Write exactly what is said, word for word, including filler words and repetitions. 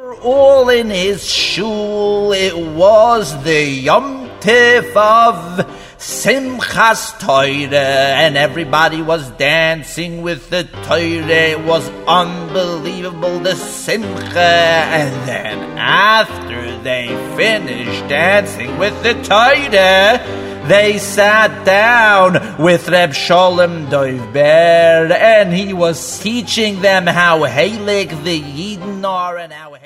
all in his shul. It was the Yom Tif of Simchas Torah, and everybody was dancing with the Torah. It was unbelievable, the Simcha. And then after they finished dancing with the Torah, they sat down with Reb Sholem Dovber, and he was teaching them how heilig the Yidden are and how